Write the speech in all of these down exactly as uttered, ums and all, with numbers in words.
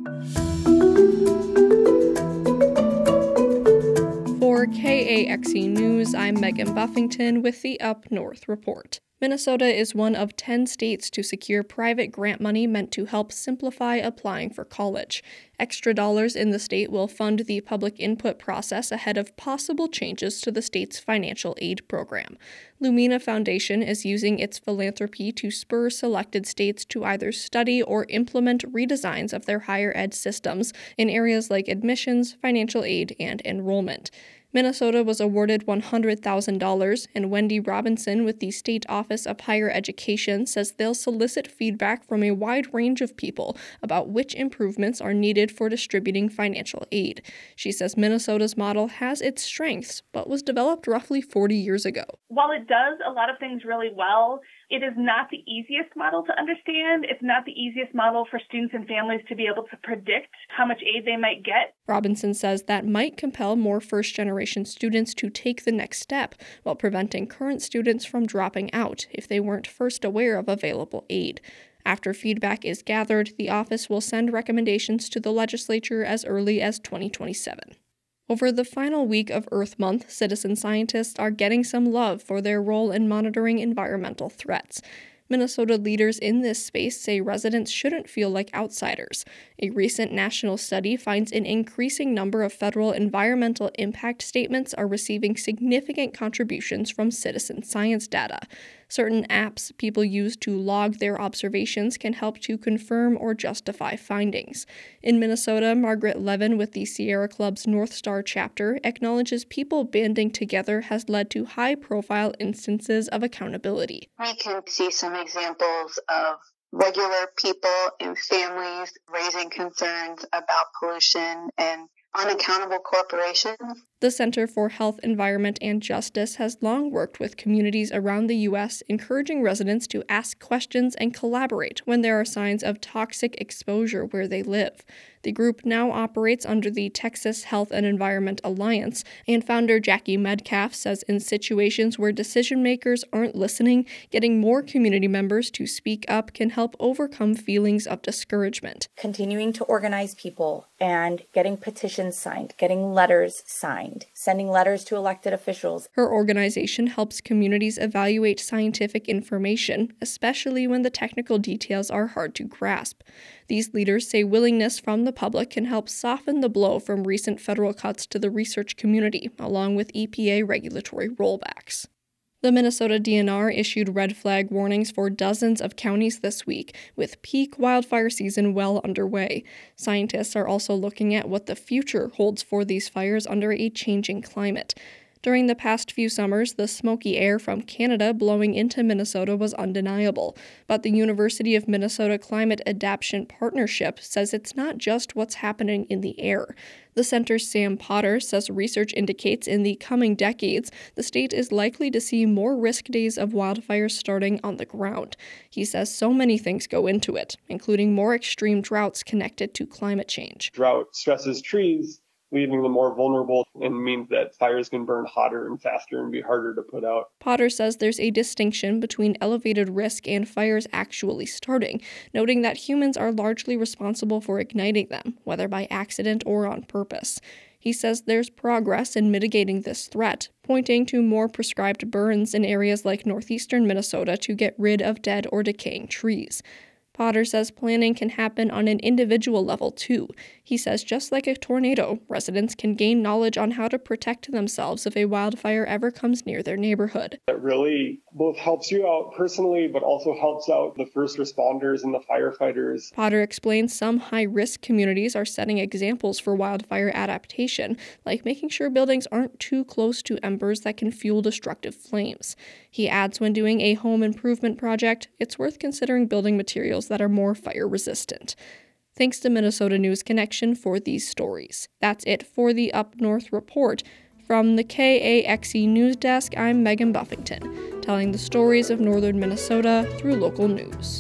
For K A X E News, I'm Megan Buffington with the Up North Report. Minnesota is one of ten states to secure private grant money meant to help simplify applying for college. Extra dollars in the state will fund the public input process ahead of possible changes to the state's financial aid program. Lumina Foundation is using its philanthropy to spur selected states to either study or implement redesigns of their higher ed systems in areas like admissions, financial aid, and enrollment. Minnesota was awarded one hundred thousand dollars, and Wendy Robinson with the State Office of Higher Education says they'll solicit feedback from a wide range of people about which improvements are needed for distributing financial aid. She says Minnesota's model has its strengths, but was developed roughly forty years ago. While it does a lot of things really well, it is not the easiest model to understand. It's not the easiest model for students and families to be able to predict how much aid they might get. Robinson says that might compel more first-generation students to take the next step, while preventing current students from dropping out if they weren't first aware of available aid. After feedback is gathered, the office will send recommendations to the legislature as early as twenty twenty-seven. Over the final week of Earth Month, citizen scientists are getting some love for their role in monitoring environmental threats. Minnesota leaders in this space say residents shouldn't feel like outsiders. A recent national study finds an increasing number of federal environmental impact statements are receiving significant contributions from citizen science data. Certain apps people use to log their observations can help to confirm or justify findings. In Minnesota, Margaret Levin with the Sierra Club's North Star chapter acknowledges people banding together has led to high-profile instances of accountability. We can see some examples of regular people and families raising concerns about pollution and unaccountable corporations. The Center for Health, Environment, and Justice has long worked with communities around the U S, encouraging residents to ask questions and collaborate when there are signs of toxic exposure where they live. The group now operates under the Texas Health and Environment Alliance, and founder Jackie Medcalf says in situations where decision-makers aren't listening, getting more community members to speak up can help overcome feelings of discouragement. Continuing to organize people and getting petitions signed, getting letters signed, sending letters to elected officials. Her organization helps communities evaluate scientific information, especially when the technical details are hard to grasp. These leaders say willingness from the public can help soften the blow from recent federal cuts to the research community, along with E P A regulatory rollbacks. The Minnesota D N R issued red flag warnings for dozens of counties this week, with peak wildfire season well underway. Scientists are also looking at what the future holds for these fires under a changing climate. During the past few summers, the smoky air from Canada blowing into Minnesota was undeniable, but the University of Minnesota Climate Adaptation Partnership says it's not just what's happening in the air. The center's Sam Potter says research indicates in the coming decades, the state is likely to see more risk days of wildfires starting on the ground. He says so many things go into it, including more extreme droughts connected to climate change. Drought stresses trees, leaving them more vulnerable, and means that fires can burn hotter and faster and be harder to put out. Potter says there's a distinction between elevated risk and fires actually starting, noting that humans are largely responsible for igniting them, whether by accident or on purpose. He says there's progress in mitigating this threat, pointing to more prescribed burns in areas like northeastern Minnesota to get rid of dead or decaying trees. Potter says planning can happen on an individual level, too. He says just like a tornado, residents can gain knowledge on how to protect themselves if a wildfire ever comes near their neighborhood. It really both helps you out personally, but also helps out the first responders and the firefighters. Potter explains some high-risk communities are setting examples for wildfire adaptation, like making sure buildings aren't too close to embers that can fuel destructive flames. He adds when doing a home improvement project, it's worth considering building materials that are more fire-resistant. Thanks to Minnesota News Connection for these stories. That's it for the Up North Report. From the K A X E News Desk, I'm Megan Buffington, telling the stories of northern Minnesota through local news.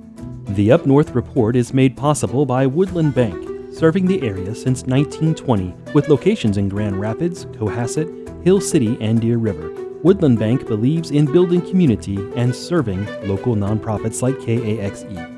The Up North Report is made possible by Woodland Bank, serving the area since nineteen twenty, with locations in Grand Rapids, Cohasset, Hill City, and Deer River. Woodland Bank believes in building community and serving local nonprofits like K A X E.